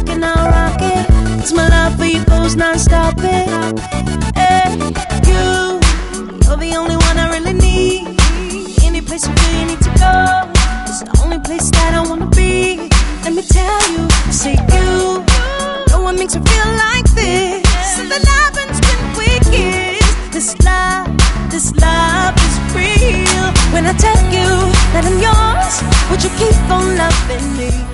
rockin', I'll rock it. 'Cause my love for you goes non-stop it. Hey, you're the only one I really need. Any place you feel you need to go, it's the only place that I wanna be. Let me tell you, say you know what makes me feel like this. And the love and when we kiss, this love is real. When I tell you that I'm yours, would you keep on loving me?